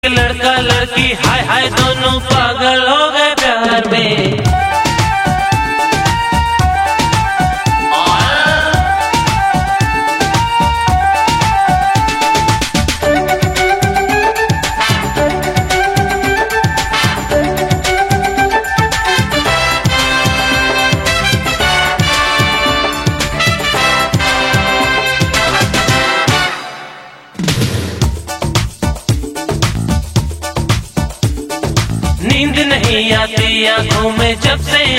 लड़का लड़की हाय हाय दोनों पागल हो गए प्यार में। नींद नहीं आती आंखों में जब से